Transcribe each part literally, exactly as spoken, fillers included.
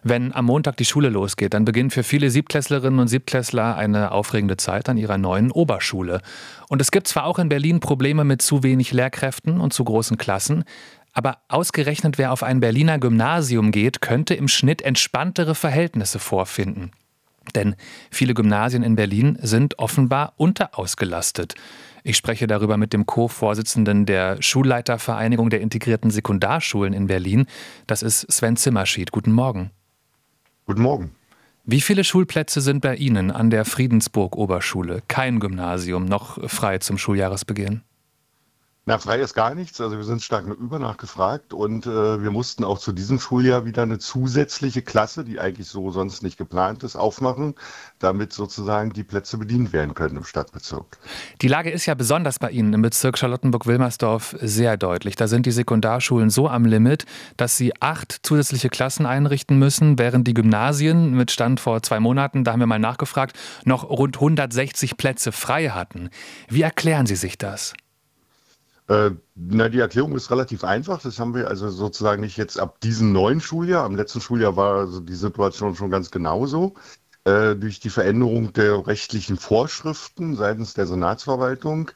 Wenn am Montag die Schule losgeht, dann beginnt für viele Siebtklässlerinnen und Siebtklässler eine aufregende Zeit an ihrer neuen Oberschule. Und es gibt zwar auch in Berlin Probleme mit zu wenig Lehrkräften und zu großen Klassen, aber ausgerechnet wer auf ein Berliner Gymnasium geht, könnte im Schnitt entspanntere Verhältnisse vorfinden. Denn viele Gymnasien in Berlin sind offenbar unterausgelastet. Ich spreche darüber mit dem Co-Vorsitzenden der Schulleitervereinigung der integrierten Sekundarschulen in Berlin. Das ist Sven Zimmerschied. Guten Morgen. Guten Morgen. Wie viele Schulplätze sind bei Ihnen an der Friedensburg-Oberschule? Kein Gymnasium, noch frei zum Schuljahresbeginn? Na, frei ist gar nichts. Also wir sind stark übernachgefragt und äh, wir mussten auch zu diesem Schuljahr wieder eine zusätzliche Klasse, die eigentlich so sonst nicht geplant ist, aufmachen, damit sozusagen die Plätze bedient werden können im Stadtbezirk. Die Lage ist ja besonders bei Ihnen im Bezirk Charlottenburg-Wilmersdorf sehr deutlich. Da sind die Sekundarschulen so am Limit, dass sie acht zusätzliche Klassen einrichten müssen, während die Gymnasien mit Stand vor zwei Monaten, da haben wir mal nachgefragt, noch rund hundertsechzig Plätze frei hatten. Wie erklären Sie sich das? Äh, na, die Erklärung ist relativ einfach. Das haben wir also sozusagen nicht jetzt ab diesem neuen Schuljahr. Am letzten Schuljahr war also die Situation schon ganz genauso. Äh, durch die Veränderung der rechtlichen Vorschriften seitens der Senatsverwaltung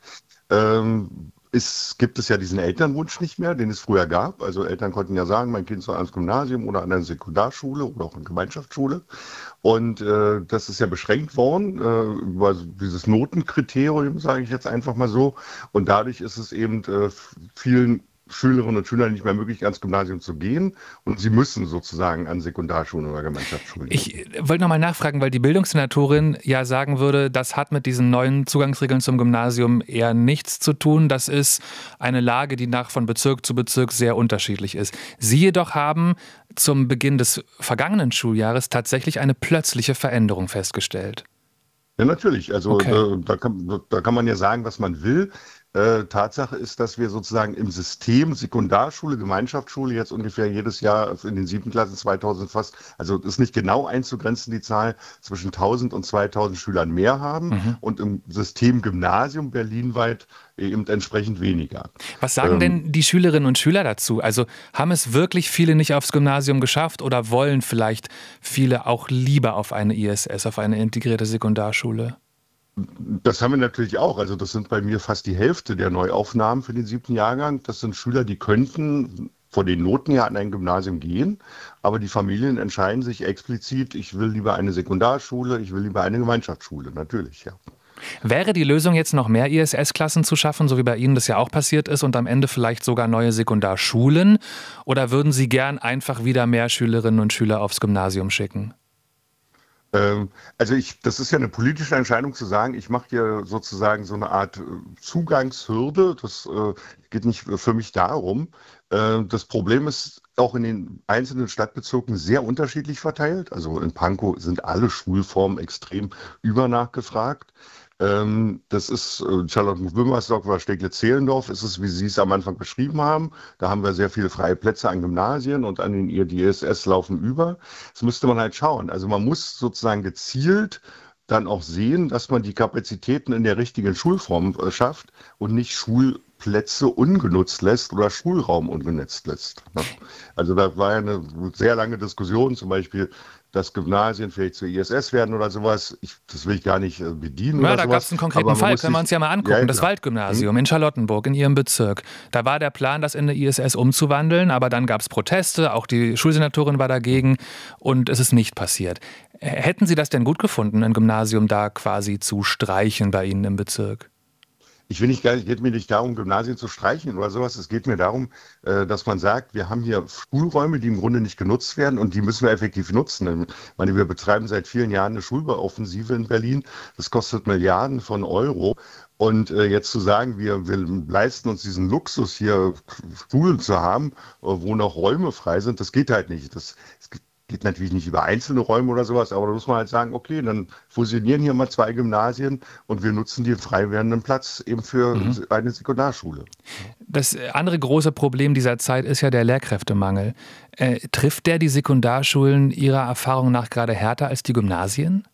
ähm, ist, gibt es ja diesen Elternwunsch nicht mehr, den es früher gab. Also Eltern konnten ja sagen, mein Kind soll ans Gymnasium oder an eine Sekundarschule oder auch eine Gemeinschaftsschule. Und äh, das ist ja beschränkt worden äh, über dieses Notenkriterium, sage ich jetzt einfach mal so. Und dadurch ist es eben äh, vielen Schülerinnen und Schülern nicht mehr möglich, ans Gymnasium zu gehen. Und sie müssen sozusagen an Sekundarschulen oder Gemeinschaftsschulen gehen. Ich wollte nochmal nachfragen, weil die Bildungssenatorin ja sagen würde, das hat mit diesen neuen Zugangsregeln zum Gymnasium eher nichts zu tun. Das ist eine Lage, die nach von Bezirk zu Bezirk sehr unterschiedlich ist. Sie jedoch haben zum Beginn des vergangenen Schuljahres tatsächlich eine plötzliche Veränderung festgestellt. Ja, natürlich. Also Okay. äh, da kann, da kann man ja sagen, was man will. Äh, Tatsache ist, dass wir sozusagen im System Sekundarschule, Gemeinschaftsschule jetzt ungefähr jedes Jahr in den siebten Klassen zweitausend fast, also ist nicht genau einzugrenzen, die Zahl, zwischen tausend und zweitausend Schülern mehr haben Mhm. und im System Gymnasium berlinweit eben entsprechend weniger. Was sagen Ähm, denn die Schülerinnen und Schüler dazu? Also haben es wirklich viele nicht aufs Gymnasium geschafft oder wollen vielleicht viele auch lieber auf eine I S S, auf eine integrierte Sekundarschule? Das haben wir natürlich auch. Also das sind bei mir fast die Hälfte der Neuaufnahmen für den siebten Jahrgang. Das sind Schüler, die könnten vor den Noten her an ein Gymnasium gehen, aber die Familien entscheiden sich explizit, ich will lieber eine Sekundarschule, ich will lieber eine Gemeinschaftsschule, natürlich, ja. Wäre die Lösung jetzt noch mehr I S S-Klassen zu schaffen, so wie bei Ihnen das ja auch passiert ist und am Ende vielleicht sogar neue Sekundarschulen? Oder würden Sie gern einfach wieder mehr Schülerinnen und Schüler aufs Gymnasium schicken? Ähm, also ich, das ist ja eine politische Entscheidung zu sagen, ich mache hier sozusagen so eine Art äh, Zugangshürde. Das äh, geht nicht für mich darum. Äh, das Problem ist auch in den einzelnen Stadtbezirken sehr unterschiedlich verteilt. Also in Pankow sind alle Schulformen extrem übernachgefragt. Ähm, das ist äh, Charlottenburg-Wilmersdorf oder Steglitz-Zehlendorf, ist es, wie Sie es am Anfang beschrieben haben. Da haben wir sehr viele freie Plätze an Gymnasien und an den I D S S laufen über. Das müsste man halt schauen. Also man muss sozusagen gezielt dann auch sehen, dass man die Kapazitäten in der richtigen Schulform äh, schafft und nicht Schulplätze ungenutzt lässt oder Schulraum ungenutzt lässt. Ne? Also da war ja eine sehr lange Diskussion, zum Beispiel, dass Gymnasien vielleicht zur I S S werden oder sowas. Ich, das will ich gar nicht äh, bedienen Ja, oder da gab es sowas. einen konkreten Aber man Fall, muss können wir sich, uns ja mal ja, angucken. ja, Das klar. Hm? Waldgymnasium in Charlottenburg, in Ihrem Bezirk. Da war der Plan, das in eine I S S umzuwandeln, aber dann gab es Proteste, auch die Schulsenatorin war dagegen und es ist nicht passiert. Hätten Sie das denn gut gefunden, ein Gymnasium da quasi zu streichen bei Ihnen im Bezirk? Ich will nicht, gar nicht, geht mir nicht darum, Gymnasien zu streichen oder sowas. Es geht mir darum, äh, dass man sagt, wir haben hier Schulräume, die im Grunde nicht genutzt werden und die müssen wir effektiv nutzen. Ich meine, wir betreiben seit vielen Jahren eine Schulbauoffensive in Berlin. Das kostet Milliarden von Euro. Und äh, jetzt zu sagen, wir, wir leisten uns diesen Luxus hier, Schulen zu haben, äh, wo noch Räume frei sind, das geht halt nicht. Das, es geht geht natürlich nicht über einzelne Räume oder sowas, aber da muss man halt sagen, okay, dann fusionieren hier mal zwei Gymnasien und wir nutzen den frei werdenden Platz eben für Mhm. eine Sekundarschule. Das andere große Problem dieser Zeit ist ja der Lehrkräftemangel. Äh, trifft der die Sekundarschulen Ihrer Erfahrung nach gerade härter als die Gymnasien?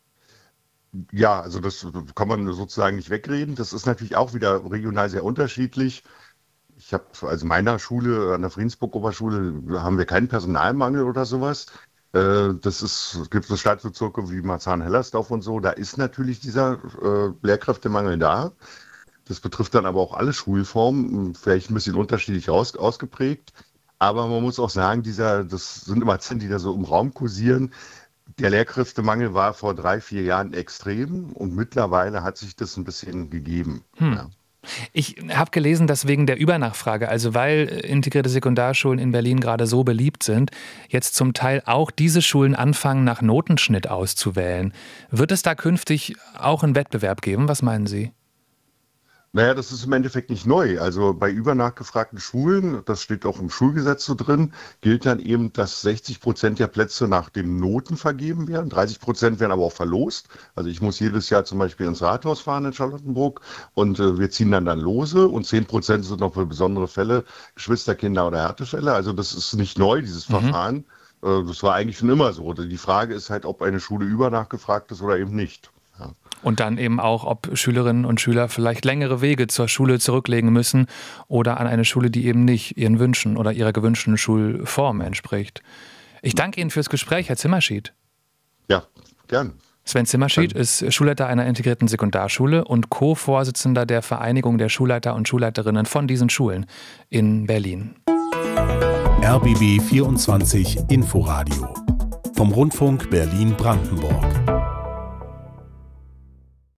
Ja, also das kann man sozusagen nicht wegreden. Das ist natürlich auch wieder regional sehr unterschiedlich. Ich habe, also meiner Schule, an der Friedensburg-Oberschule, haben wir keinen Personalmangel oder sowas. Äh, das ist, es gibt so Stadtbezirke wie Marzahn-Hellersdorf und so, da ist natürlich dieser äh, Lehrkräftemangel da. Das betrifft dann aber auch alle Schulformen, vielleicht ein bisschen unterschiedlich aus, ausgeprägt. Aber man muss auch sagen, dieser, das sind immer Zahlen, die da so im Raum kursieren. Der Lehrkräftemangel war vor drei, vier Jahren extrem und mittlerweile hat sich das ein bisschen gegeben. Hm. Ja. Ich habe gelesen, dass wegen der Übernachfrage, also weil integrierte Sekundarschulen in Berlin gerade so beliebt sind, jetzt zum Teil auch diese Schulen anfangen, nach Notenschnitt auszuwählen. Wird es da künftig auch einen Wettbewerb geben? Was meinen Sie? Naja, das ist im Endeffekt nicht neu. Also bei übernachgefragten Schulen, das steht auch im Schulgesetz so drin, gilt dann eben, dass sechzig Prozent der Plätze nach den Noten vergeben werden. dreißig Prozent werden aber auch verlost. Also ich muss jedes Jahr zum Beispiel ins Rathaus fahren in Charlottenburg und äh, wir ziehen dann dann Lose und zehn Prozent sind noch für besondere Fälle, Geschwisterkinder oder Härtefälle. Also das ist nicht neu, dieses Mhm. Verfahren. Äh, das war eigentlich schon immer so. Die Frage ist halt, ob eine Schule übernachgefragt ist oder eben nicht. Ja. Und dann eben auch, ob Schülerinnen und Schüler vielleicht längere Wege zur Schule zurücklegen müssen oder an eine Schule, die eben nicht ihren Wünschen oder ihrer gewünschten Schulform entspricht. Ich danke Ihnen fürs Gespräch, Herr Zimmerschied. Ja, gern. Sven Zimmerschied ist Schulleiter einer integrierten Sekundarschule und Co-Vorsitzender der Vereinigung der Schulleiter und Schulleiterinnen von diesen Schulen in Berlin. R B B vierundzwanzig Inforadio vom Rundfunk Berlin-Brandenburg.